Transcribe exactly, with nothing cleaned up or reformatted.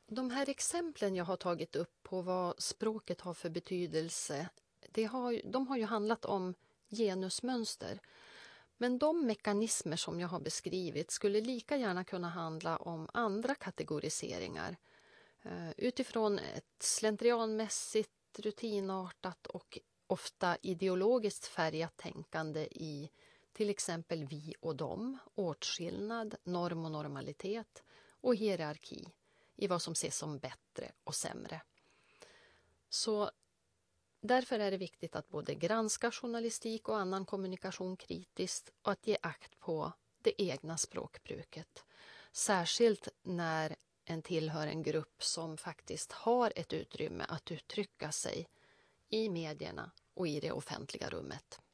De här exemplen jag har tagit upp på vad språket har för betydelse, det har, de har ju handlat om genusmönster. Men de mekanismer som jag har beskrivit skulle lika gärna kunna handla om andra kategoriseringar. Utifrån ett slentrianmässigt, rutinartat och ofta ideologiskt färgat tänkande i till exempel vi och dem, åtskillnad, norm och normalitet och hierarki i vad som ses som bättre och sämre. Så därför är det viktigt att både granska journalistik och annan kommunikation kritiskt och att ge akt på det egna språkbruket. Särskilt när en tillhör en grupp som faktiskt har ett utrymme att uttrycka sig i medierna och i det offentliga rummet.